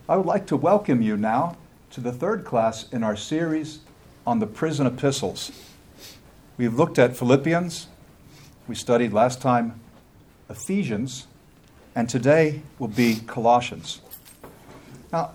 I would like to welcome you now to the third class in our series on the prison epistles. We've looked at Philippians, we studied last time Ephesians, and today will be Colossians. Now,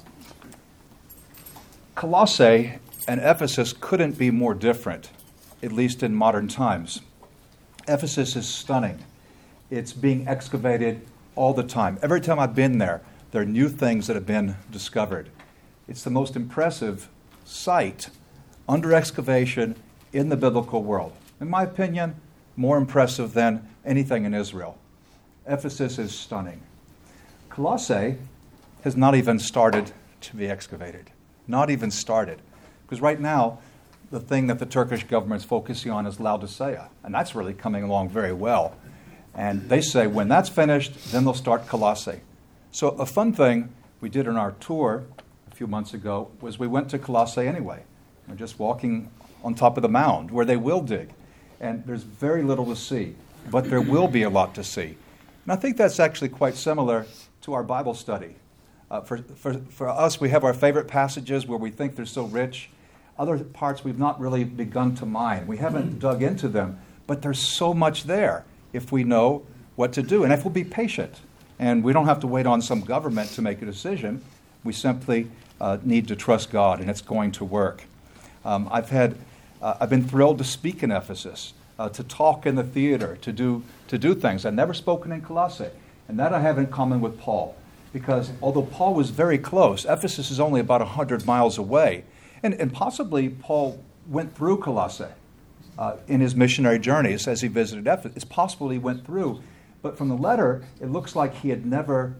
Colossae and Ephesus couldn't be more different, at least in modern times. Ephesus is stunning. It's being excavated all the time. Every time I've been there, there are new things that have been discovered. It's the most impressive site under excavation in the biblical world. In my opinion, more impressive than anything in Israel. Ephesus is stunning. Colossae has not even started to be excavated. Not even started. Because right now, the thing that the Turkish government is focusing on is Laodicea. And that's really coming along very well. And they say when that's finished, then they'll start Colossae. So a fun thing we did on our tour a few months ago was we went to Colossae anyway. We're just walking on top of the mound where they will dig. And there's very little to see, but there will be a lot to see. And I think that's actually quite similar to our Bible study. For us, we have our favorite passages where we think they're so rich. Other parts we've not really begun to mine. We haven't dug into them, but there's so much there if we know what to do and if we'll be patient. And we don't have to wait on some government to make a decision. We simply need to trust God, and it's going to work. I've been thrilled to speak in Ephesus, to talk in the theater, to do things. I've never spoken in Colossae, and that I have in common with Paul, because although Paul was very close, Ephesus is only about 100 miles away, and possibly Paul went through Colossae in his missionary journeys as he visited Ephesus. It's possible he went through, but from the letter, it looks like he had never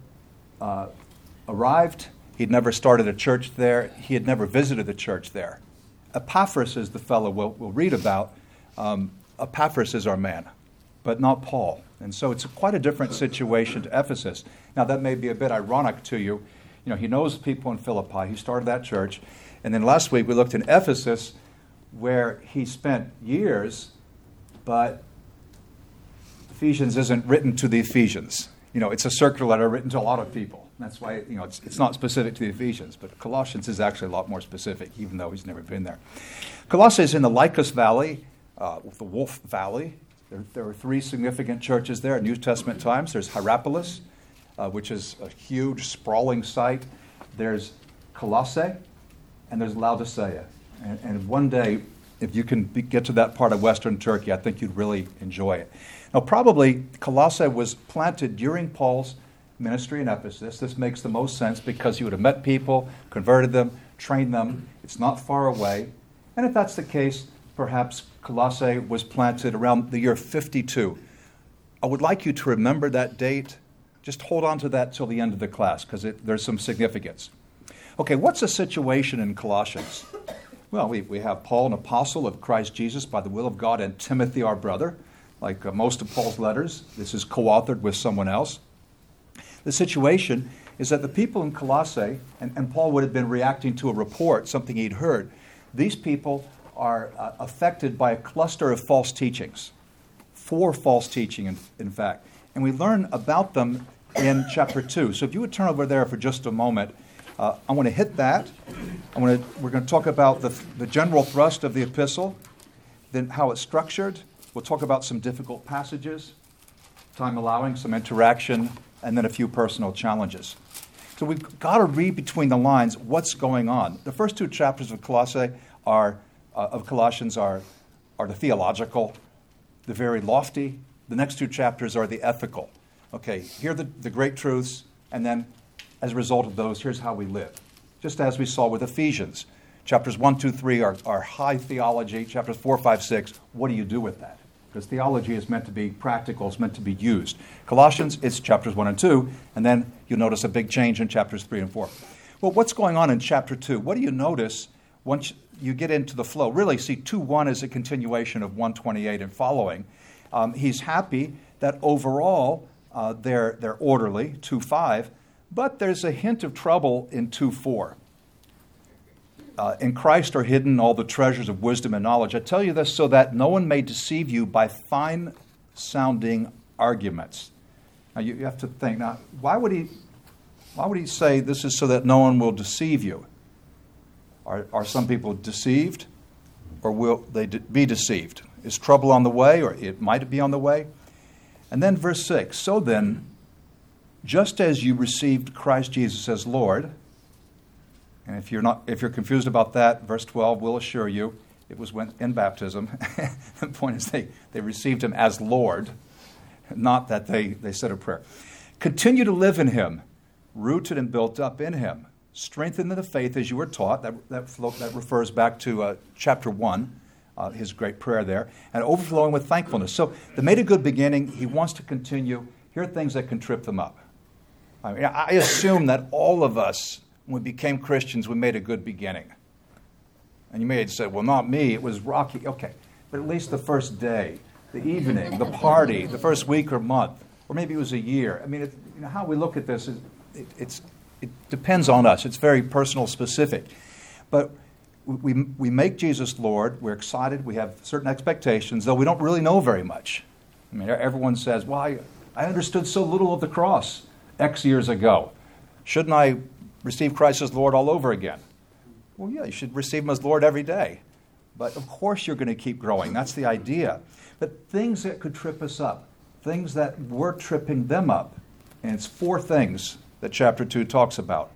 arrived. He'd never started a church there. He had never visited the church there. Epaphras is the fellow we'll read about. Epaphras is our man, but not Paul. And so it's quite a different situation to Ephesus. Now, that may be a bit ironic to you. You know, he knows people in Philippi. He started that church. And then last week we looked in Ephesus, where he spent years, but Ephesians isn't written to the Ephesians. You know, it's a circular letter written to a lot of people. That's why, you know, it's not specific to the Ephesians, but Colossians is actually a lot more specific, even though he's never been there. Colossae is in the Lycus Valley, the Wolf Valley. There are three significant churches there in New Testament times. There's Hierapolis, which is a huge, sprawling site. There's Colossae, and there's Laodicea. And one day, if you can get to that part of Western Turkey, I think you'd really enjoy it. Now, probably Colossae was planted during Paul's ministry in Ephesus. This makes the most sense because he would have met people, converted them, trained them. It's not far away. And if that's the case, perhaps Colossae was planted around the year 52. I would like you to remember that date. Just hold on to that till the end of the class because there's some significance. Okay, what's the situation in Colossians? Well, we have Paul, an apostle of Christ Jesus by the will of God, and Timothy, our brother. Like most of Paul's letters, this is co-authored with someone else. The situation is that the people in Colossae, and Paul would have been reacting to a report, something he'd heard, these people are affected by a cluster of false teachings. 4 false teaching, in fact. And we learn about them in chapter 2. So if you would turn over there for just a moment, I want to hit that. We're going to talk about the general thrust of the epistle, then how it's structured. We'll talk about some difficult passages, time allowing, some interaction, and then a few personal challenges. So we've got to read between the lines what's going on. The first 2 chapters of Colossians are the theological, the very lofty. The next 2 chapters are the ethical. Okay, here are the great truths, and then as a result of those, here's how we live. Just as we saw with Ephesians. Chapters 1, 2, 3 are high theology. Chapters 4, 5, 6, what do you do with that? Because theology is meant to be practical, it's meant to be used. Colossians, it's chapters 1 and 2, and then you'll notice a big change in chapters 3 and 4. Well, what's going on in chapter 2? What do you notice once you get into the flow? Really, see, 2:1 is a continuation of 1:28 and following. He's happy that overall they're orderly, 2:5, but there's a hint of trouble in 2:4. In Christ are hidden all the treasures of wisdom and knowledge. I tell you this so that no one may deceive you by fine-sounding arguments. Now, you have to think, now, why would he Why would he say this is so that no one will deceive you? Are some people deceived, or will they be deceived? Is trouble on the way, or it might be on the way? And then verse 6, so then, just as you received Christ Jesus as Lord, and if you're confused about that, verse 12 will assure you it was when in baptism. The point is they received him as Lord, not that they said a prayer. Continue to live in him, rooted and built up in him, strengthened in the faith as you were taught. That refers back to chapter 1, his great prayer there, and overflowing with thankfulness. So they made a good beginning. He wants to continue. Here are things that can trip them up. I mean, I assume that all of us, when we became Christians, we made a good beginning. And you may have said, well, not me, it was rocky. Okay, but at least the first day, the evening, the party, the first week or month, or maybe it was a year. I mean, how we look at this, it depends on us. It's very personal specific. But we make Jesus Lord. We're excited. We have certain expectations, though we don't really know very much. I mean, everyone says, well, I understood so little of the cross X years ago. Shouldn't I receive Christ as Lord all over again? Well, yeah, you should receive him as Lord every day. But of course you're going to keep growing. That's the idea. But things that could trip us up, things that were tripping them up, and it's 4 things that chapter 2 talks about.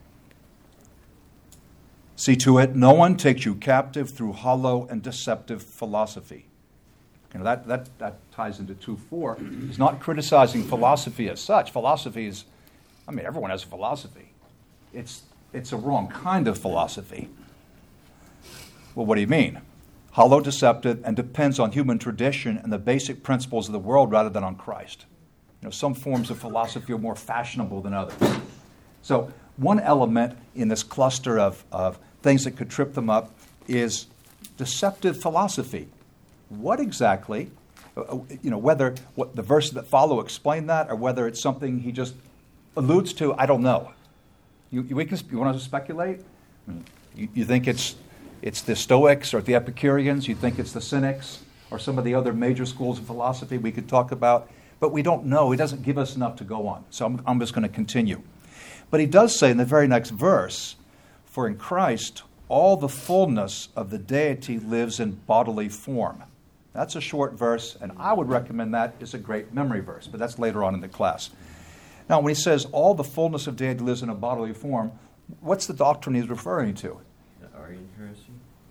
See to it, no one takes you captive through hollow and deceptive philosophy. You know, that ties into 2:4. He's not criticizing philosophy as such. Philosophy is, everyone has a philosophy. It's a wrong kind of philosophy. Well, what do you mean? Hollow, deceptive, and depends on human tradition and the basic principles of the world rather than on Christ. You know, some forms of philosophy are more fashionable than others. So one element in this cluster of things that could trip them up is deceptive philosophy. What exactly, whether what the verses that follow explain that or whether it's something he just alludes to, I don't know. You want to speculate? You think it's the Stoics or the Epicureans? You think it's the Cynics or some of the other major schools of philosophy we could talk about? But we don't know. He doesn't give us enough to go on. So I'm just going to continue. But he does say in the very next verse, for in Christ all the fullness of the deity lives in bodily form. That's a short verse, and I would recommend that as a great memory verse, but that's later on in the class. Now, when he says all the fullness of deity lives in a bodily form, what's the doctrine he's referring to? The Arian heresy?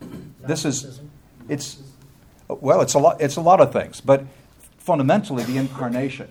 It's a lot of things, but fundamentally the incarnation.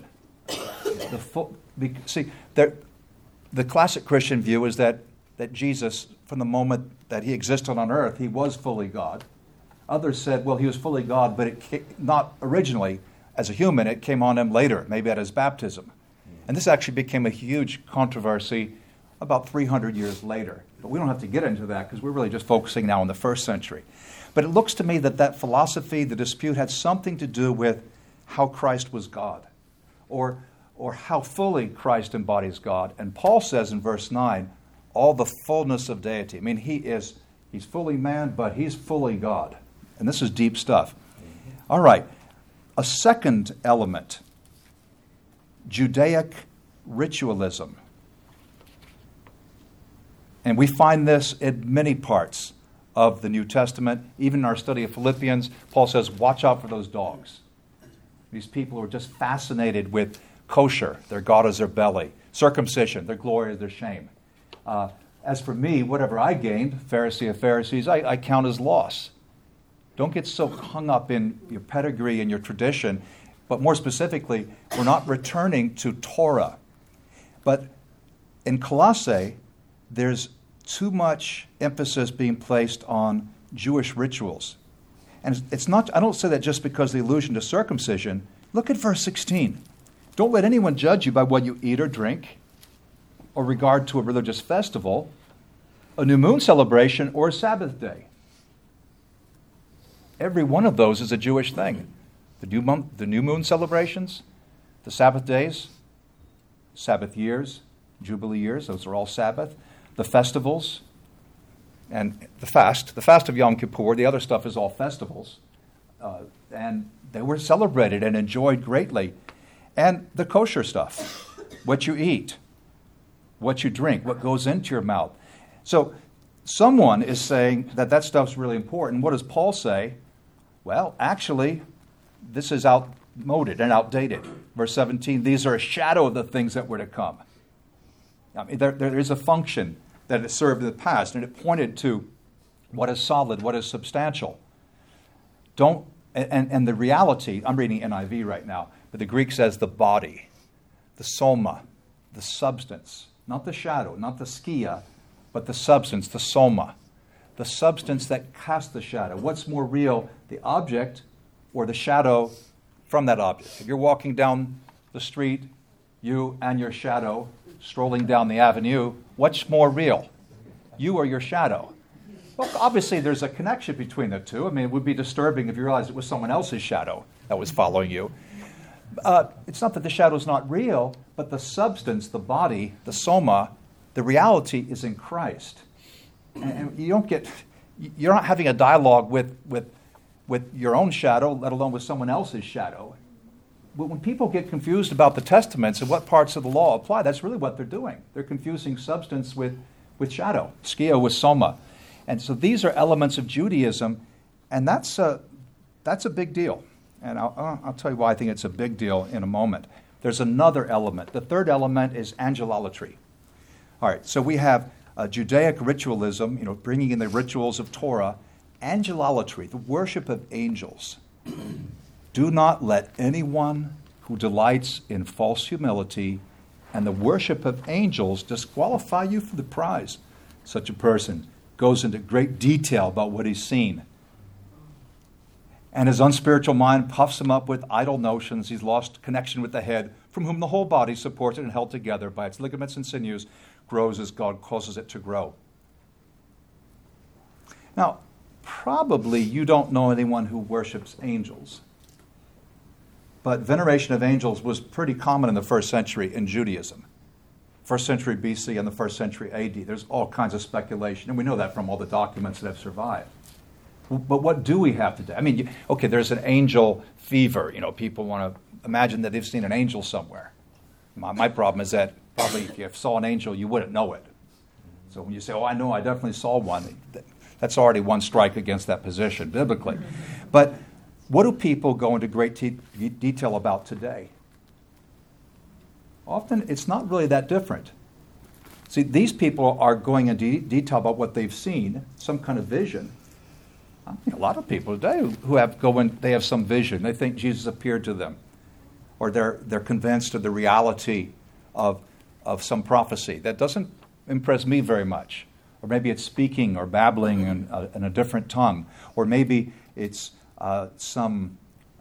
The classic Christian view is that Jesus, from the moment that he existed on earth, he was fully God. Others said, well, he was fully God, but not originally as a human. It came on him later, maybe at his baptism. And this actually became a huge controversy about 300 years later. But we don't have to get into that because we're really just focusing now on the first century. But it looks to me that philosophy, the dispute, had something to do with how Christ was God or how fully Christ embodies God. And Paul says in verse 9, all the fullness of deity. I mean, he's fully man, but he's fully God. And this is deep stuff. All right. A second element, Judaic ritualism. And we find this in many parts of the New Testament. Even in our study of Philippians, Paul says, watch out for those dogs. These people who are just fascinated with kosher, their God is their belly. Circumcision, their glory is their shame. As for me, whatever I gained, Pharisee of Pharisees, I count as loss. Don't get so hung up in your pedigree and your tradition, but more specifically, we're not returning to Torah. But in Colossae, there's too much emphasis being placed on Jewish rituals. And it's not, I don't say that just because of the allusion to circumcision. Look at verse 16. Don't let anyone judge you by what you eat or drink, or regard to a religious festival, a new moon celebration, or a Sabbath day. Every one of those is a Jewish thing. The new moon celebrations, the Sabbath days, Sabbath years, Jubilee years, those are all Sabbath. The festivals, and the fast of Yom Kippur, the other stuff is all festivals. And they were celebrated and enjoyed greatly. And the kosher stuff, what you eat, what you drink, what goes into your mouth. So someone is saying that stuff's really important. What does Paul say? Well, actually, this is outmoded and outdated. Verse 17, these are a shadow of the things that were to come. I mean, there is a function that it served in the past, and it pointed to what is solid, what is substantial. And the reality, I'm reading NIV right now, but the Greek says the body, the soma, the substance, not the shadow, not the skia, but the substance, the soma, the substance that casts the shadow. What's more real, the object or the shadow from that object? If you're walking down the street, you and your shadow strolling down the avenue, what's more real, you or your shadow? Well, obviously there's a connection between the two. I mean, it would be disturbing if you realized it was someone else's shadow that was following you. It's not that the shadow's not real, but the substance, the body, the soma, the reality is in Christ. And you're not having a dialogue with your own shadow, let alone with someone else's shadow. But when people get confused about the Testaments and what parts of the law apply, that's really what they're doing. They're confusing substance with shadow, skia with soma. And so these are elements of Judaism, and that's a big deal. And I'll tell you why I think it's a big deal in a moment. There's another element. The third element is angelolatry. All right, so we have Judaic ritualism, bringing in the rituals of Torah, angelolatry, the worship of angels. Do not let anyone who delights in false humility and the worship of angels disqualify you from the prize. Such a person goes into great detail about what he's seen. And his unspiritual mind puffs him up with idle notions. He's lost connection with the head, from whom the whole body, supported and held together by its ligaments and sinews, grows as God causes it to grow. Now, probably you don't know anyone who worships angels. But veneration of angels was pretty common in the first century in Judaism. First century BC and the first century AD. There's all kinds of speculation, and we know that from all the documents that have survived. But what do we have today? I mean, okay, there's an angel fever. People want to imagine that they've seen an angel somewhere. My problem is that probably if you saw an angel, you wouldn't know it. So when you say, I know, I definitely saw one, that's already one strike against that position, biblically. But what do people go into great detail about today? Often it's not really that different. See, these people are going into detail about what they've seen, some kind of vision. I think a lot of people today they have some vision. They think Jesus appeared to them, or they're convinced of the reality of some prophecy. That doesn't impress me very much. Or maybe it's speaking or babbling in a different tongue, or maybe it's some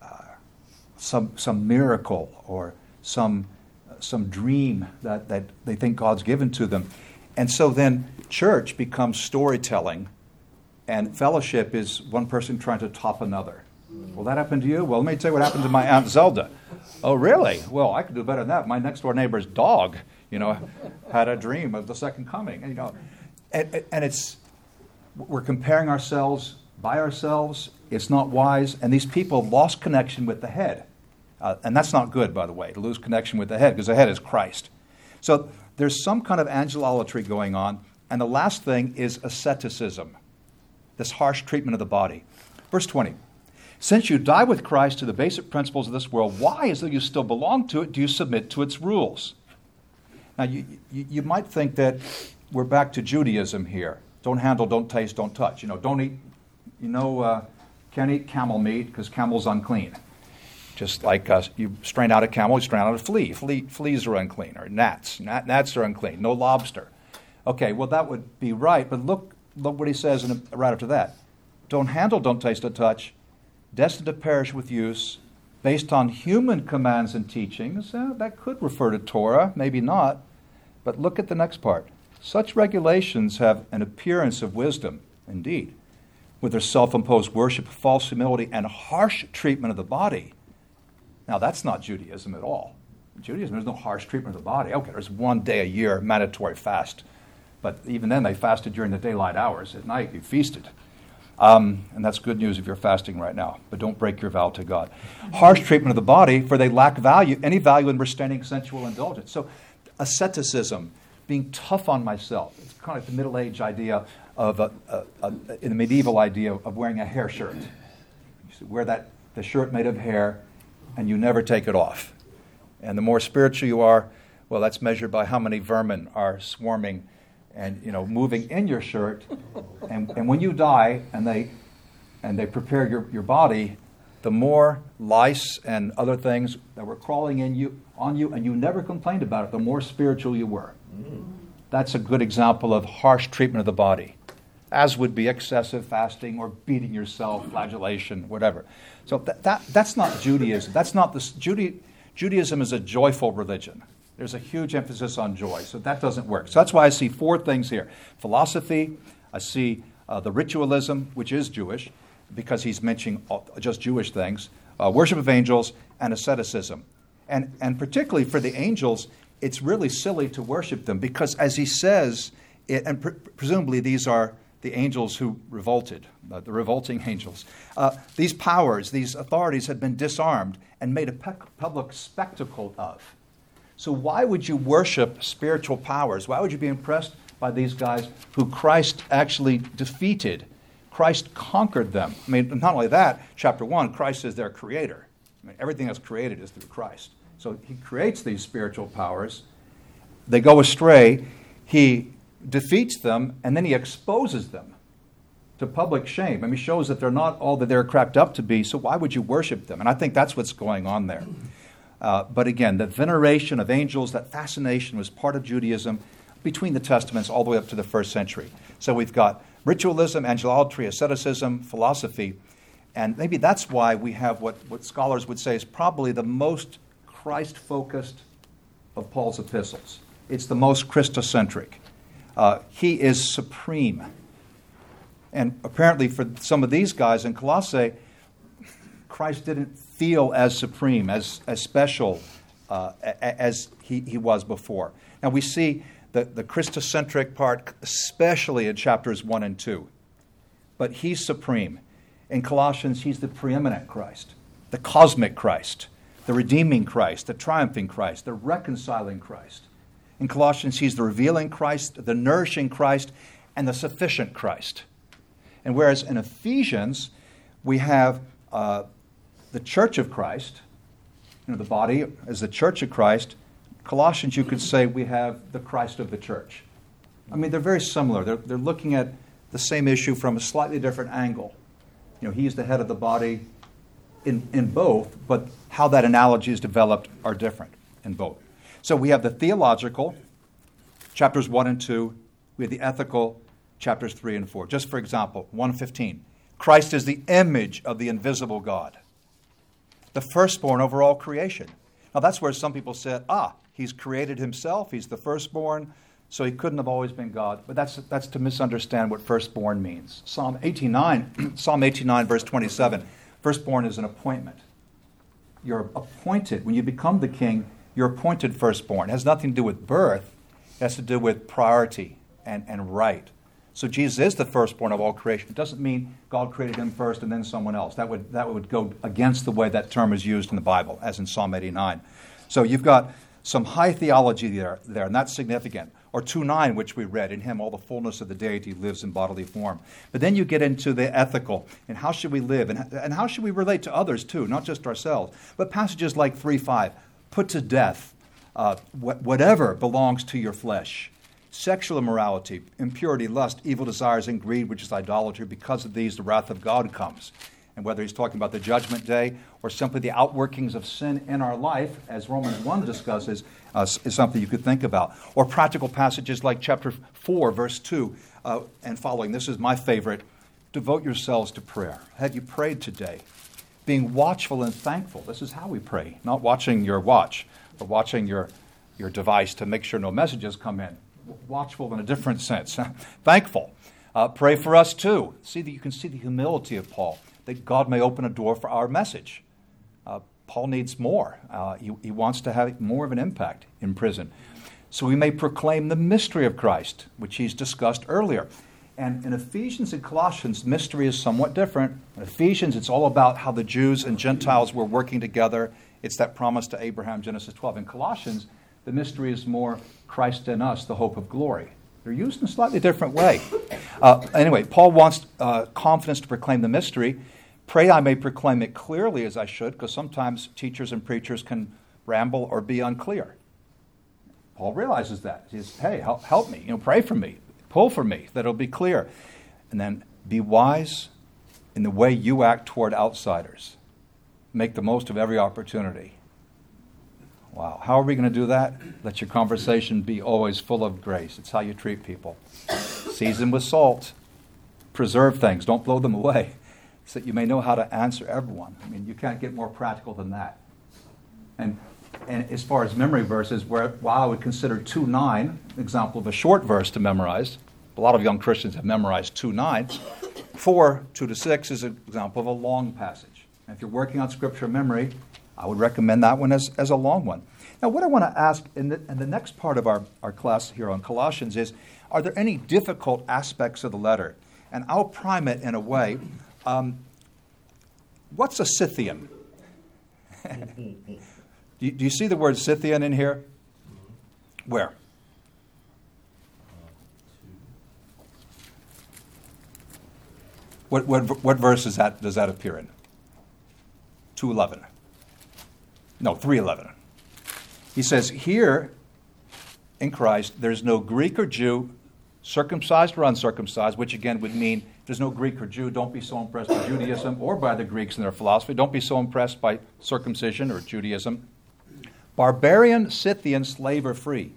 miracle or some dream that they think God's given to them. And so then church becomes storytelling, and fellowship is one person trying to top another. Well, that happened to you? Well, let me tell you what happened to my Aunt Zelda. Oh, really? Well, I could do better than that. My next-door neighbor's dog, had a dream of the second coming. And we're comparing ourselves by ourselves. It's not wise. And these people lost connection with the head. And that's not good, by the way, to lose connection with the head, because the head is Christ. So there's some kind of angelolatry going on. And the last thing is asceticism, this harsh treatment of the body. Verse 20. Since you die with Christ to the basic principles of this world, why, as though you still belong to it, do you submit to its rules? Now, you might think that we're back to Judaism here. Don't handle, don't taste, don't touch. Don't eat, can't eat camel meat because camel's unclean. Just like you strain out a camel, you strain out a flea. Fleas are unclean, or gnats. Gnats are unclean. No lobster. Okay, well, that would be right, but look what he says right after that. Don't handle, don't taste, don't touch, destined to perish with use, based on human commands and teachings. That could refer to Torah, maybe not. But look at the next part. Such regulations have an appearance of wisdom, indeed, with their self-imposed worship of false humility and harsh treatment of the body. Now, that's not Judaism at all. In Judaism, there's no harsh treatment of the body. Okay, there's one day a year mandatory fast. But even then, they fasted during the daylight hours. At night, you feasted. And that's good news if you're fasting right now. But don't break your vow to God. Harsh treatment of the body, for they lack any value in restraining sensual indulgence. So asceticism, being tough on myself. It's kind of like the Middle Age idea of, in the medieval idea of wearing a hair shirt. You wear the shirt made of hair, and you never take it off. And the more spiritual you are, well, that's measured by how many vermin are swarming and moving in your shirt. And when you die and they prepare your body, the more lice and other things that were crawling on you, and you never complained about it, the more spiritual you were. That's a good example of harsh treatment of the body, as would be excessive fasting or beating yourself, flagellation, whatever. So that's not Judaism. That's not this. Judaism is a joyful religion. There's a huge emphasis on joy, so that doesn't work. So that's why I see four things here. Philosophy, I see the ritualism, which is Jewish, because he's mentioning just Jewish things, worship of angels, and asceticism. And particularly for the angels, it's really silly to worship them, because as he says, presumably these are the angels who revolted, the revolting angels. These powers, these authorities had been disarmed and made a public spectacle of. So why would you worship spiritual powers? Why would you be impressed by these guys who Christ actually defeated? Christ conquered them. I mean, not only that, chapter 1, Christ is their creator. I mean, everything that's created is through Christ. So he creates these spiritual powers. They go astray. He defeats them, and then he exposes them to public shame. I mean, he shows that they're not all that they're cracked up to be, so why would you worship them? And I think that's what's going on there. But again, the veneration of angels, that fascination was part of Judaism between the Testaments all the way up to the first century. So we've got ritualism, angelolatry, asceticism, philosophy, and maybe that's why we have what scholars would say is probably the most Christ-focused of Paul's epistles. It's the most Christocentric. He is supreme. And apparently for some of these guys in Colossae, Christ didn't feel as supreme, as special as he was before. Now we see the Christocentric part, especially in chapters 1 and 2. But he's supreme. In Colossians, he's the preeminent Christ, the cosmic Christ, the redeeming Christ, the triumphing Christ, the reconciling Christ. In Colossians, he's the revealing Christ, the nourishing Christ, and the sufficient Christ. And whereas in Ephesians, we have the church of Christ, the body is the church of Christ. Colossians, you could say we have the Christ of the church. I mean, they're very similar. They're looking at the same issue from a slightly different angle. He's the head of the body in both, but how that analogy is developed are different in both. So we have the theological, chapters 1 and 2. We have the ethical, chapters 3 and 4. Just for example, 1:15. Christ is the image of the invisible God, the firstborn over all creation. Now that's where some people said, he's created himself, he's the firstborn, so he couldn't have always been God. But that's to misunderstand what firstborn means. Psalm 89, verse 27, firstborn is an appointment. You're appointed. When you become the king, you're appointed firstborn. It has nothing to do with birth. It has to do with priority and right. So Jesus is the firstborn of all creation. It doesn't mean God created him first and then someone else. That would go against the way that term is used in the Bible, as in Psalm 89. So you've got some high theology there, and that's significant. Or 2:9, which we read, in him all the fullness of the deity lives in bodily form. But then you get into the ethical, and how should we live, and how should we relate to others too, not just ourselves. But passages like 3:5, put to death whatever belongs to your flesh. Sexual immorality, impurity, lust, evil desires, and greed, which is idolatry. Because of these, the wrath of God comes. And whether he's talking about the judgment day or simply the outworkings of sin in our life, as Romans 1 discusses, is something you could think about. Or practical passages like chapter 4, verse 2 and following. This is my favorite. Devote yourselves to prayer. Have you prayed today? Being watchful and thankful. This is how we pray. Not watching your watch, but watching your device to make sure no messages come in. Watchful in a different sense. Thankful. Pray for us too. You can see the humility of Paul, that God may open a door for our message. Paul needs more. He wants to have more of an impact in prison. So we may proclaim the mystery of Christ, which he's discussed earlier. And in Ephesians and Colossians, mystery is somewhat different. In Ephesians, it's all about how the Jews and Gentiles were working together. It's that promise to Abraham, Genesis 12. In Colossians, The mystery is more Christ in us, the hope of glory. They're used in a slightly different way. Anyway, Paul wants confidence to proclaim the mystery. Pray I may proclaim it clearly as I should, because sometimes teachers and preachers can ramble or be unclear. Paul realizes that. He says, hey, help me. Pray for me. Pull for me, that it'll be clear. And then be wise in the way you act toward outsiders. Make the most of every opportunity. Wow. How are we going to do that? Let your conversation be always full of grace. It's how you treat people. Season with salt. Preserve things. Don't blow them away, so that you may know how to answer everyone. I mean, you can't get more practical than that. And as far as memory verses, while I would consider 2:9 an example of a short verse to memorize, a lot of young Christians have memorized 2:9. 4:2-6 is an example of a long passage. And if you're working on scripture memory, I would recommend that one as a long one. Now, what I want to ask in the next part of our class here on Colossians is, are there any difficult aspects of the letter? And I'll prime it in a way. What's a Scythian? Do you see the word Scythian in here? Where? What verse does that appear in? 2:11. No, 3:11. He says, here in Christ, there's no Greek or Jew, circumcised or uncircumcised, which again would mean there's no Greek or Jew. Don't be so impressed by Judaism or by the Greeks and their philosophy. Don't be so impressed by circumcision or Judaism. Barbarian, Scythian, slave or free.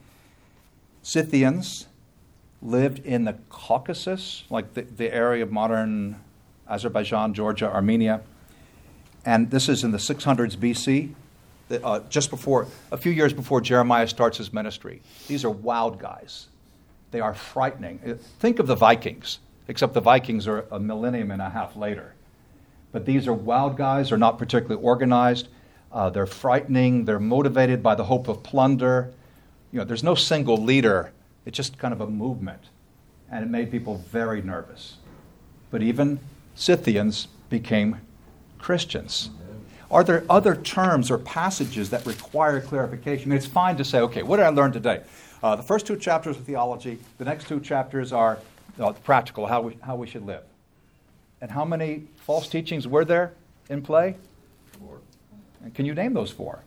Scythians lived in the Caucasus, like the area of modern Azerbaijan, Georgia, Armenia. And this is in the 600s BC. Just before, a few years before Jeremiah starts his ministry. These are wild guys. They are frightening. Think of the Vikings, except the Vikings are a millennium and a half later. But these are wild guys. They're not particularly organized. They're frightening. They're motivated by the hope of plunder. There's no single leader. It's just kind of a movement. And it made people very nervous. But even Scythians became Christians. Are there other terms or passages that require clarification? I mean, it's fine to say, okay, what did I learn today? The first 2 chapters are theology. The next 2 chapters are practical, how we should live. And how many false teachings were there in play? 4. And can you name those 4?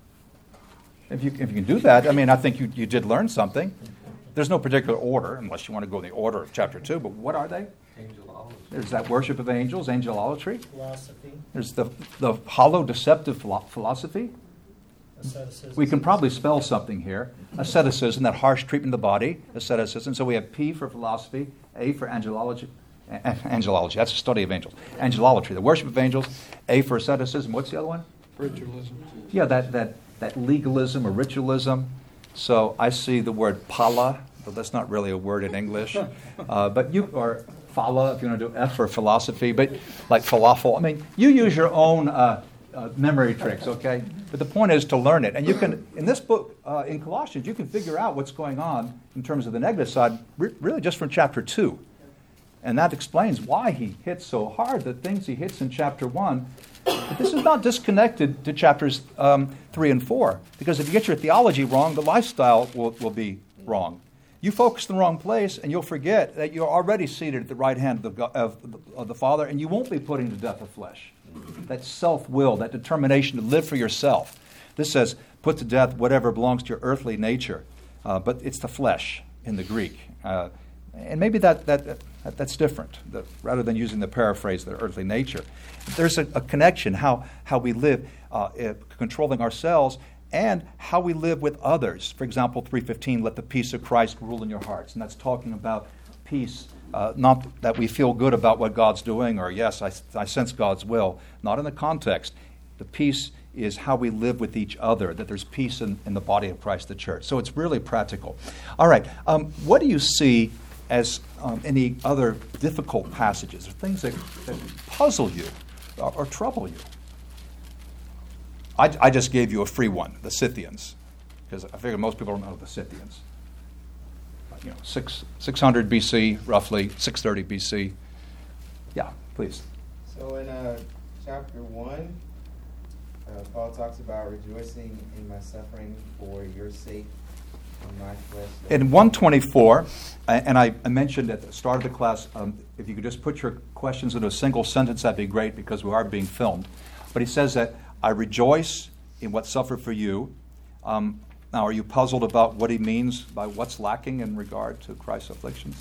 If you can do that, I mean, I think you did learn something. There's no particular order, unless you want to go in the order of chapter 2, but what are they? Angelolatry. There's that worship of angels, angelolatry. Philosophy. There's the hollow, deceptive philosophy. Asceticism. We can probably spell something here. Asceticism, that harsh treatment of the body, asceticism. So we have P for philosophy, A for angelology. Angelology, that's the study of angels. Angelolatry, the worship of angels. A for asceticism. What's the other one? Ritualism. Yeah, that legalism or ritualism. So I see the word pala, but that's not really a word in English. But you are phala, if you want to do F for philosophy, but like falafel. I mean, you use your own memory tricks, okay? But the point is to learn it. And you can, in this book, in Colossians, you can figure out what's going on in terms of the negative side, really just from chapter 2. And that explains why he hits so hard, the things he hits in chapter 1. But this is not disconnected to chapters 3 and 4, because if you get your theology wrong, the lifestyle will be wrong. You focus in the wrong place, and you'll forget that you're already seated at the right hand of the Father, and you won't be putting to death the flesh. That self-will, that determination to live for yourself. This says, put to death whatever belongs to your earthly nature. But it's the flesh in the Greek. And maybe that's different, rather than using the paraphrase, the earthly nature. There's a connection, how we live, controlling ourselves, and how we live with others. For example, 3:15, let the peace of Christ rule in your hearts. And that's talking about peace, not that we feel good about what God's doing, or yes, I sense God's will. Not in the context. The peace is how we live with each other, that there's peace in the body of Christ, the church. So it's really practical. All right, what do you see as any other difficult passages, or things that puzzle you or trouble you? I just gave you a free one, the Scythians, because I figure most people don't know the Scythians. 600 BC, roughly, 630 BC. Yeah, please. So in chapter 1, Paul talks about rejoicing in my suffering for your sake. on March West. In 124, and I mentioned at the start of the class, if you could just put your questions into a single sentence, that'd be great because we are being filmed. But he says that, I rejoice in what suffered for you. Now, are you puzzled about what he means by what's lacking in regard to Christ's afflictions?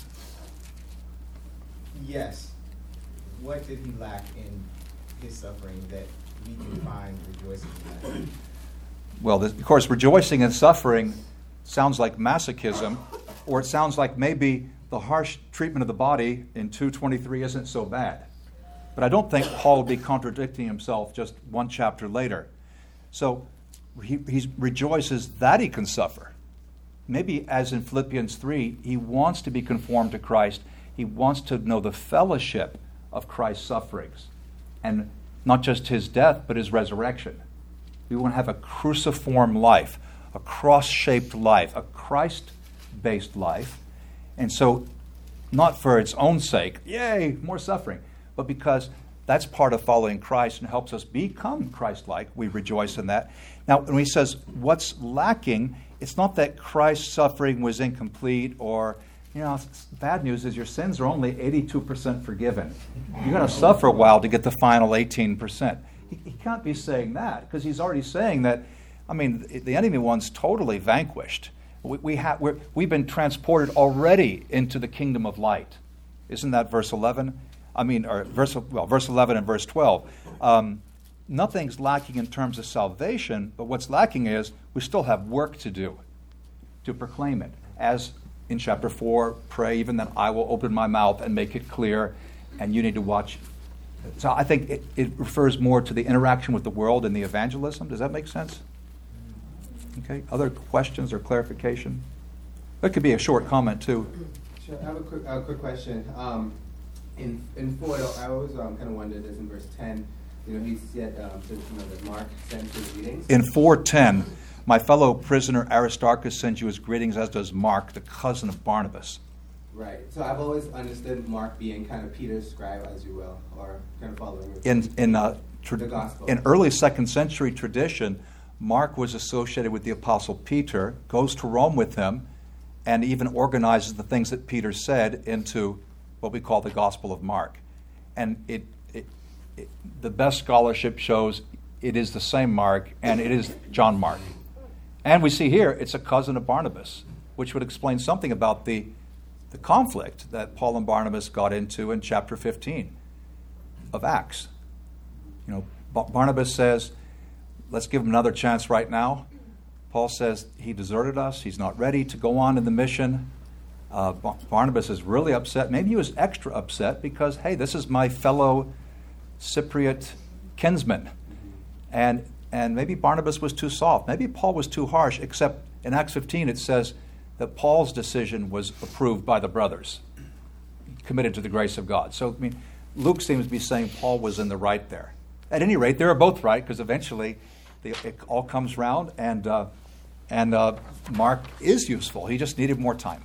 Yes. What did he lack in his suffering that we can find rejoicing in that? Well, of course, rejoicing in suffering sounds like masochism, or it sounds like maybe the harsh treatment of the body in 2:23 isn't so bad. But I don't think Paul would be contradicting himself just one chapter later. So he rejoices that he can suffer. Maybe as in Philippians 3, he wants to be conformed to Christ. He wants to know the fellowship of Christ's sufferings. And not just his death, but his resurrection. We want to have a cruciform life, a cross-shaped life, a Christ-based life. And so, not for its own sake, yay, more suffering, but because that's part of following Christ and helps us become Christ-like. We rejoice in that. Now, when he says what's lacking, it's not that Christ's suffering was incomplete or, bad news is your sins are only 82% forgiven. You're going to suffer a while to get the final 18%. He can't be saying that because he's already saying that, the enemy one's totally vanquished. We've been transported already into the kingdom of light. Isn't that verse 11? Verse 11 and verse 12. Nothing's lacking in terms of salvation, but what's lacking is we still have work to do to proclaim it. As in chapter 4, pray even that I will open my mouth and make it clear, and you need to watch. So I think it refers more to the interaction with the world and the evangelism. Does that make sense? Okay. Other questions or clarification? That could be a short comment too. Sure. I have a quick question. In 4, I always kind of wondered this in verse 10. He said that Mark sends his greetings. In 4:10, my fellow prisoner Aristarchus sends you his greetings, as does Mark, the cousin of Barnabas. Right. So I've always understood Mark being kind of Peter's scribe, as you will, or kind of following the gospel. In early 2nd century tradition, Mark was associated with the Apostle Peter, goes to Rome with him, and even organizes the things that Peter said into what we call the Gospel of Mark. And the best scholarship shows it is the same Mark, and it is John Mark. And we see here it's a cousin of Barnabas, which would explain something about the conflict that Paul and Barnabas got into in chapter 15 of Acts. Barnabas says, let's give him another chance right now. Paul says he deserted us. He's not ready to go on in the mission. Barnabas is really upset. Maybe he was extra upset because, hey, this is my fellow Cypriot kinsman. And maybe Barnabas was too soft. Maybe Paul was too harsh, except in Acts 15 it says that Paul's decision was approved by the brothers, committed to the grace of God. So, Luke seems to be saying Paul was in the right there. At any rate, they were both right because eventually it all comes round, and Mark is useful. He just needed more time.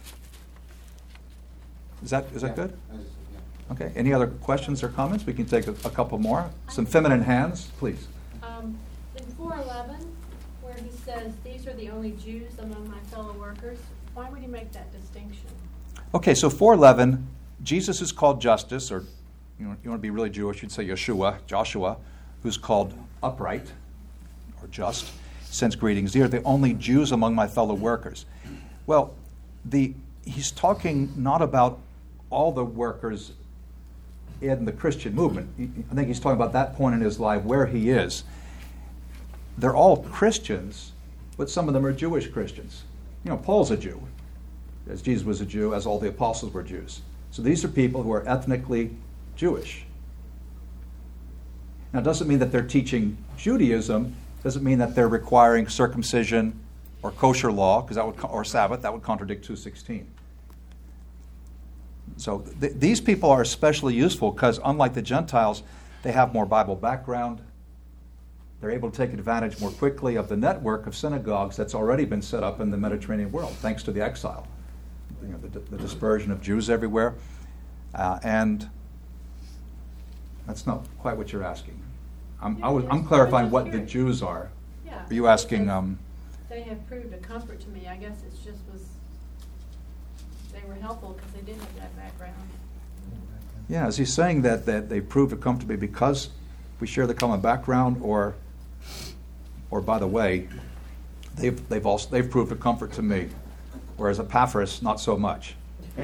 Is that good? Okay. Any other questions or comments? We can take a couple more. Some feminine hands, please. In 4:11, where he says, "These are the only Jews among my fellow workers," why would he make that distinction? Okay, so 4:11, Jesus is called Justus, or you want to be really Jewish, you'd say Joshua, who's called upright or just, sends greetings. These are the only Jews among my fellow workers. Well, he's talking not about all the workers in the Christian movement. I think he's talking about that point in his life where he is. They're all Christians, but some of them are Jewish Christians. Paul's a Jew, as Jesus was a Jew, as all the apostles were Jews. So these are people who are ethnically Jewish. Now, it doesn't mean that they're teaching Judaism. It doesn't mean that they're requiring circumcision or kosher law, or Sabbath. That would contradict 2:16. So these people are especially useful because, unlike the Gentiles, they have more Bible background. They're able to take advantage more quickly of the network of synagogues that's already been set up in the Mediterranean world, thanks to the exile, the dispersion of Jews everywhere. And that's not quite what you're asking. I'm clarifying what the Jews are. Yeah. Are you asking? they have proved a comfort to me. I guess it's just they were helpful because they did have that background. Yeah, is he saying that they proved a comfort to me because we share the common background, or by the way, they've proved a comfort to me, whereas Epaphras not so much.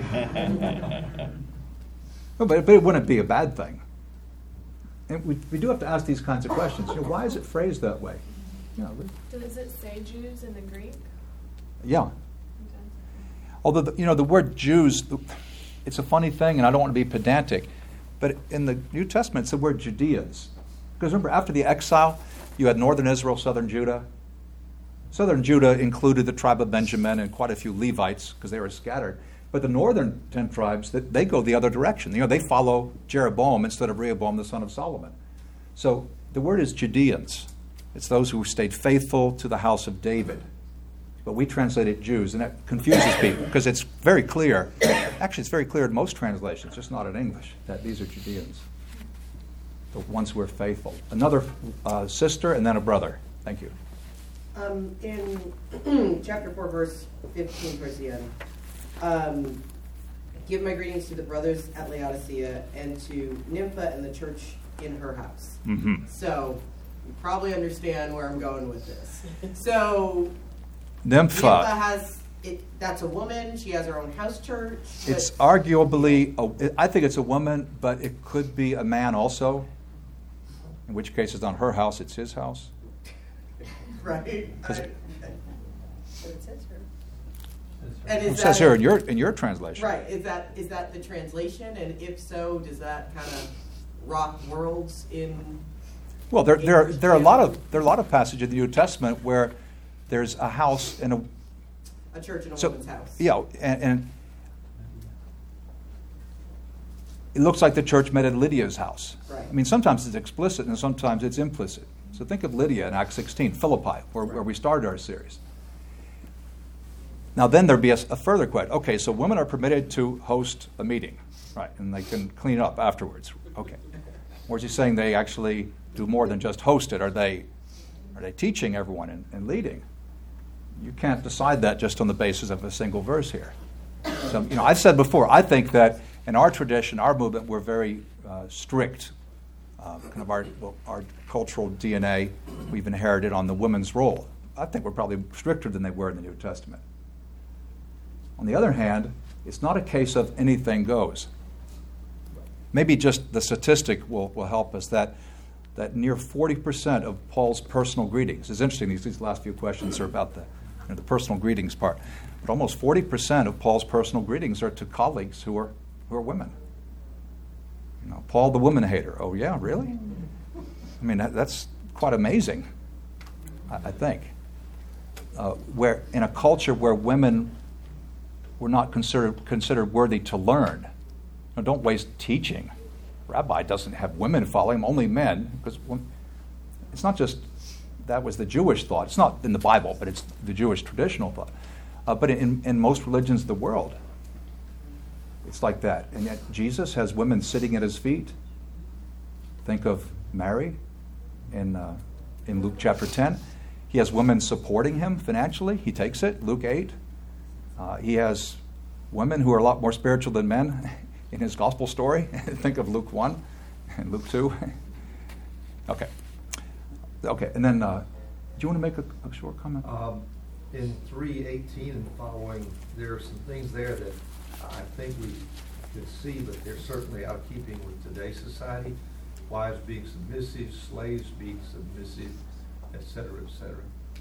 No, but it wouldn't be a bad thing. And we do have to ask these kinds of questions. Why is it phrased that way? Does it say Jews in the Greek? Yeah. Okay. Although the word Jews, it's a funny thing, and I don't want to be pedantic, but in the New Testament it's the word Judeans. Because remember, after the exile, you had northern Israel, southern Judah. Southern Judah included the tribe of Benjamin and quite a few Levites because they were scattered. But the northern 10 tribes, they go the other direction. They follow Jeroboam instead of Rehoboam, the son of Solomon. So the word is Judeans. It's those who stayed faithful to the house of David. But we translate it Jews, and that confuses people because it's very clear. Actually, it's very clear in most translations, just not in English, that these are Judeans, the ones who are faithful. Another sister and then a brother. Thank you. In chapter 4, verse 15, towards the end, give my greetings to the brothers at Laodicea and to Nympha and the church in her house. Mm-hmm. So you probably understand where I'm going with this. So Nympha has that's a woman. She has her own house church. It's arguably, I think it's a woman, but it could be a man also, in which case it's not her house, it's his house. Right. But it says her. And It says here in your translation. Right. Is that the translation? And if so, does that kind of rock worlds in? Well, there are a lot of passages in the New Testament where there's a house and a church in a woman's house. Yeah, and it looks like the church met at Lydia's house. Right. I mean, sometimes it's explicit and sometimes it's implicit. So think of Lydia in Acts 16, Philippi, where we started our series. Now then there'd be a further question. Okay, so women are permitted to host a meeting, right, and they can clean up afterwards. Okay. Or is he saying they actually do more than just host it? Are they teaching everyone and leading? You can't decide that just on the basis of a single verse here. So, I've said before, I think that in our tradition, our movement, we're very strict. Kind of our cultural DNA we've inherited on the women's role. I think we're probably stricter than they were in the New Testament. On the other hand, it's not a case of anything goes. Maybe just the statistic will help us that near 40% of Paul's personal greetings. It's interesting, these last few questions are about the personal greetings part. But almost 40% of Paul's personal greetings are to colleagues who are women. Paul the woman hater. Oh yeah, really? I mean, that's quite amazing, I think. Where in a culture where women were not considered worthy to learn. Don't waste teaching. Rabbi doesn't have women follow him, only men, because it's not just that was the Jewish thought. It's not in the Bible, but it's the Jewish traditional thought. But in most religions of the world, it's like that. And yet Jesus has women sitting at his feet. Think of Mary in Luke chapter 10. He has women supporting him financially. He takes it, Luke 8. He has women who are a lot more spiritual than men in his gospel story. Think of Luke 1 and Luke 2. Okay, and then do you want to make a short comment? In 3:18 and following, there are some things there that I think we could see, but they're certainly out of keeping with today's society. Wives being submissive, slaves being submissive, etc., etc.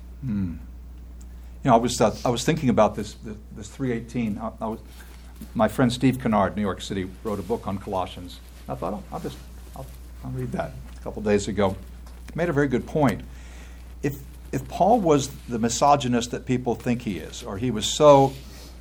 I was thinking about this 3:18. My friend Steve Kennard, New York City, wrote a book on Colossians. I thought I'll read that a couple days ago. He made a very good point. If Paul was the misogynist that people think he is, or he was so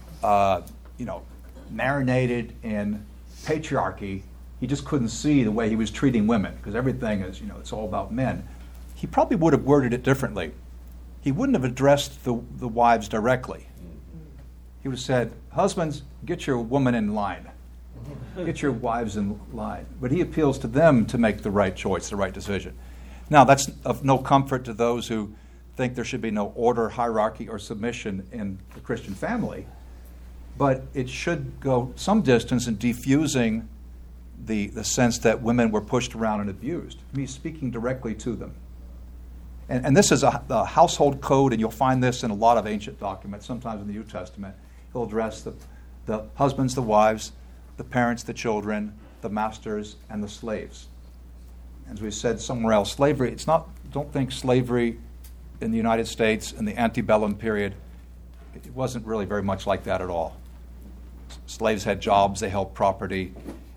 marinated in patriarchy, he just couldn't see the way he was treating women because everything is, it's all about men. He probably would have worded it differently. He wouldn't have addressed the wives directly. He would have said, husbands, get your woman in line. Get your wives in line. But he appeals to them to make the right choice, the right decision. Now, that's of no comfort to those who think there should be no order, hierarchy, or submission in the Christian family, but it should go some distance in diffusing the sense that women were pushed around and abused. I mean, speaking directly to them. And this is a household code, and you'll find this in a lot of ancient documents, sometimes in the New Testament. He'll address the husbands, the wives, the parents, the children, the masters, and the slaves. As we said somewhere else, slavery, don't think slavery in the United States in the antebellum period, it wasn't really very much like that at all. Slaves had jobs, they held property.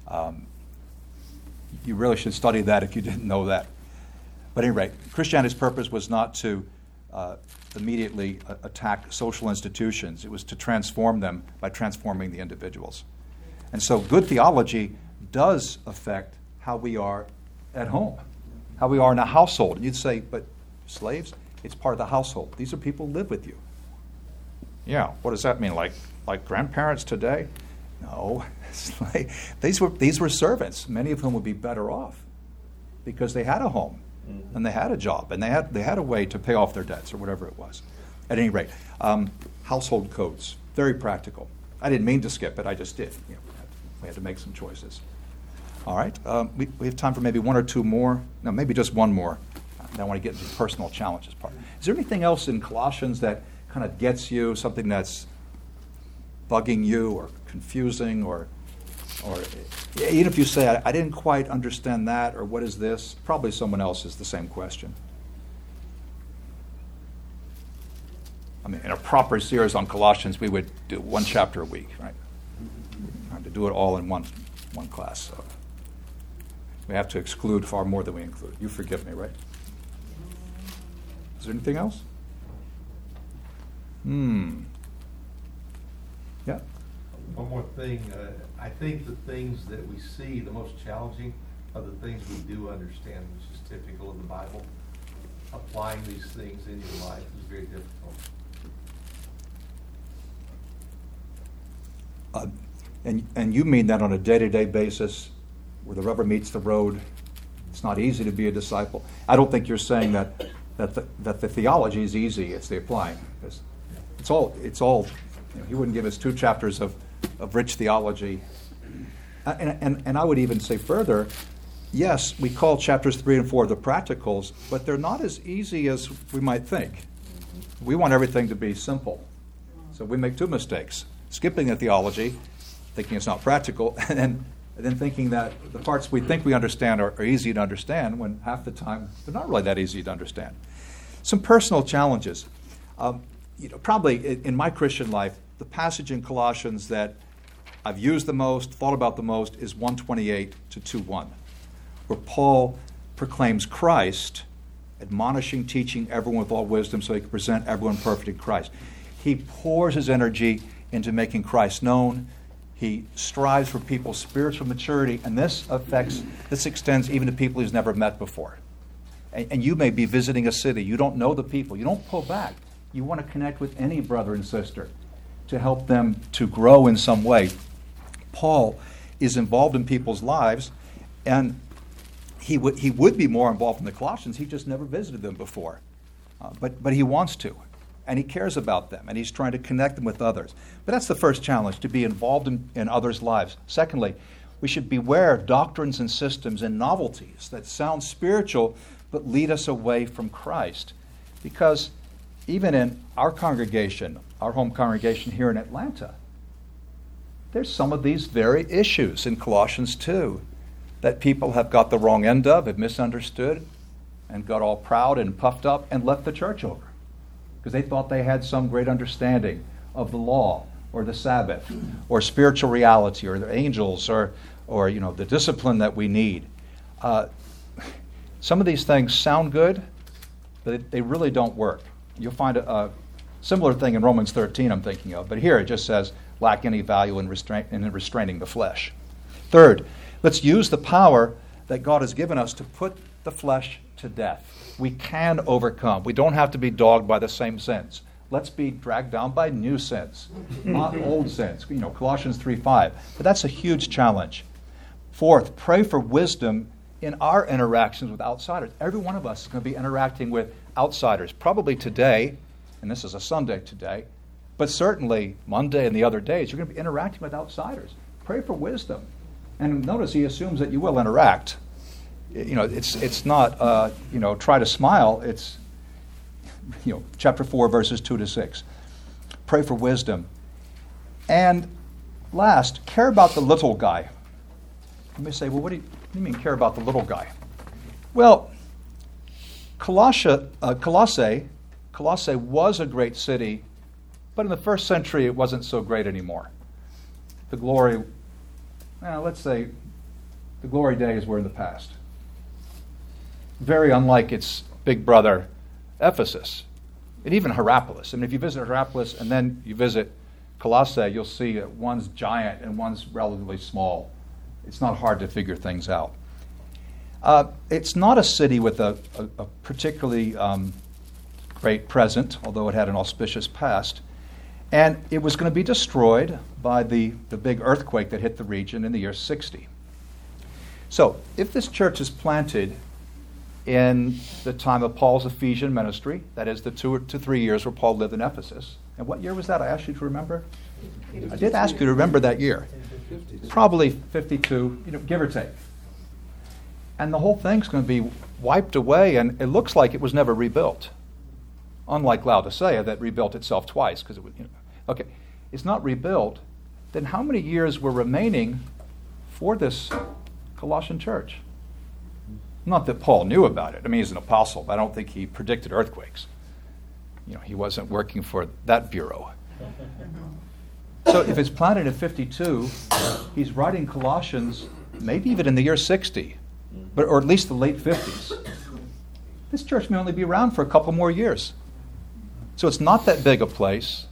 You really should study that if you didn't know that. But at any rate, Christianity's purpose was not to immediately attack social institutions. It was to transform them by transforming the individuals. And so good theology does affect how we are at home, how we are in a household. And you'd say, but slaves, it's part of the household. These are people who live with you. Yeah, what does that mean? Like grandparents today? No. These were servants, many of whom would be better off because they had a home. And they had a job, and they had a way to pay off their debts or whatever it was. At any rate, household codes, very practical. I didn't mean to skip it, I just did. We had to make some choices. All right, we have time for maybe one or two more. No, maybe just one more. Then I want to get into the personal challenges part. Is there anything else in Colossians that kind of gets you, something that's bugging you or confusing or even if you say, I didn't quite understand that, or what is this? Probably someone else is the same question. I mean, in a proper series on Colossians, we would do one chapter a week, right? Trying to do it all in one class. So we have to exclude far more than we include. You forgive me, right? Is there anything else? Yeah. One more thing. I think the things that we see the most challenging are the things we do understand, which is typical of the Bible. Applying these things in your life is very difficult. And you mean that on a day-to-day basis, where the rubber meets the road, it's not easy to be a disciple. I don't think you're saying that the theology is easy; it's the applying. It's all. He wouldn't give us 2 chapters of rich theology. And I would even say further, yes, we call chapters 3 and 4 the practicals, but they're not as easy as we might think. We want everything to be simple. So we make 2 mistakes. Skipping the theology, thinking it's not practical, and then thinking that the parts we think we understand are easy to understand, when half the time they're not really that easy to understand. Some personal challenges. Probably in my Christian life, the passage in Colossians that I've used the most, thought about the most, is 1:28 to 2:1, where Paul proclaims Christ, admonishing, teaching everyone with all wisdom so he can present everyone perfect in Christ. He pours his energy into making Christ known. He strives for people's spiritual maturity, and this extends even to people he's never met before. And you may be visiting a city. You don't know the people. You don't pull back. You want to connect with any brother and sister to help them to grow in some way. Paul is involved in people's lives, and he would be more involved in the Colossians. He just never visited them before. But he wants to, and he cares about them, and he's trying to connect them with others. But that's the first challenge, to be involved in others' lives. Secondly, we should beware of doctrines and systems and novelties that sound spiritual but lead us away from Christ. Because even in our congregation, our home congregation here in Atlanta, there's some of these very issues in Colossians 2 that people have got the wrong end of, have misunderstood, and got all proud and puffed up and left the church over because they thought they had some great understanding of the law or the Sabbath or spiritual reality or the angels or the discipline that we need. Some of these things sound good, but they really don't work. You'll find a similar thing in Romans 13 I'm thinking of, but here it just says, lack any value in restraining the flesh. Third, let's use the power that God has given us to put the flesh to death. We can overcome. We don't have to be dogged by the same sins. Let's be dragged down by new sins, not old sins. Colossians 3:5. But that's a huge challenge. Fourth, pray for wisdom in our interactions with outsiders. Every one of us is going to be interacting with outsiders. Probably today, and this is a Sunday today, but certainly Monday and the other days, you're going to be interacting with outsiders. Pray for wisdom. And notice he assumes that you will interact. It's not, try to smile. It's, chapter 4, verses 2 to 6. Pray for wisdom. And last, care about the little guy. You may say, well, what do you mean care about the little guy? Well, Colossae was a great city, but in the first century it wasn't so great anymore. The glory, let's say, the glory days were in the past. Very unlike its big brother, Ephesus, and even Hierapolis. I mean, if you visit Hierapolis and then you visit Colossae, you'll see that one's giant and one's relatively small. It's not hard to figure things out. It's not a city with a particularly great present, although it had an auspicious past. And it was going to be destroyed by the big earthquake that hit the region in the year 60. So, if this church is planted in the time of Paul's Ephesian ministry, that is the 2 to 3 years where Paul lived in Ephesus. And what year was that? I asked you to remember. I did ask you to remember that year. Probably 52, give or take. And the whole thing's going to be wiped away, and it looks like it was never rebuilt. Unlike Laodicea that rebuilt itself twice, because it was, okay, it's not rebuilt. Then how many years were remaining for this Colossian church? Not that Paul knew about it. I mean, he's an apostle, but I don't think he predicted earthquakes. He wasn't working for that bureau. So if it's planted in 52, he's writing Colossians maybe even in the year 60, or at least the late 50s. This church may only be around for a couple more years. So it's not that big a place.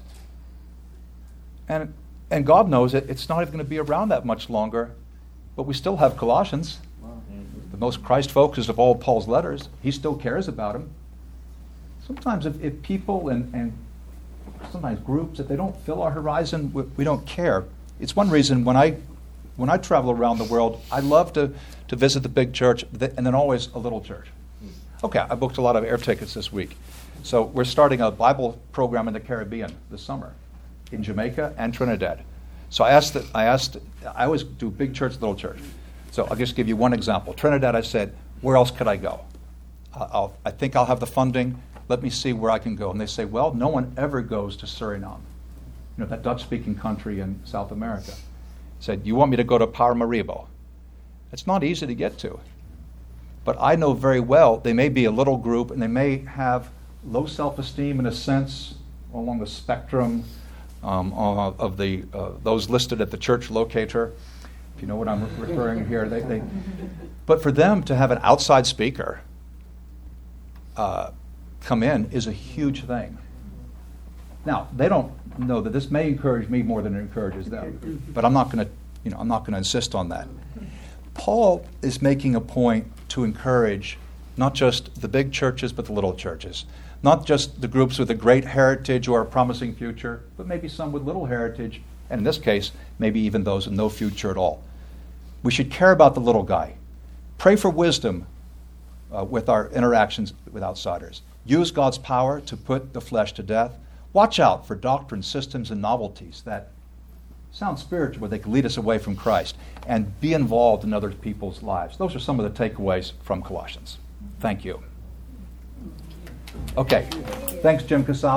And God knows it. It's not even going to be around that much longer. But we still have Colossians, the most Christ-focused of all Paul's letters. He still cares about them. Sometimes if people and sometimes groups, if they don't fill our horizon, we don't care. It's one reason when I travel around the world, I love to visit the big church and then always a little church. Okay, I booked a lot of air tickets this week. So we're starting a Bible program in the Caribbean this summer, in Jamaica and Trinidad. So I always do big church, little church. So I'll just give you one example. Trinidad, I said, where else could I go? I think I'll have the funding. Let me see where I can go. And they say, well, no one ever goes to Suriname, that Dutch-speaking country in South America. I said, you want me to go to Paramaribo? It's not easy to get to. But I know very well they may be a little group and they may have low self-esteem in a sense along the spectrum of those listed at the church locator. If you know what I'm referring here. But for them to have an outside speaker come in is a huge thing. Now, they don't know that this may encourage me more than it encourages them. But I'm not going to insist on that. Paul is making a point to encourage not just the big churches, but the little churches. Not just the groups with a great heritage or a promising future, but maybe some with little heritage, and in this case, maybe even those with no future at all. We should care about the little guy. Pray for wisdom with our interactions with outsiders. Use God's power to put the flesh to death. Watch out for doctrines, systems, and novelties that sound spiritual, but they can lead us away from Christ. And be involved in other people's lives. Those are some of the takeaways from Colossians. Thank you. Okay. Thanks, Jim Casal.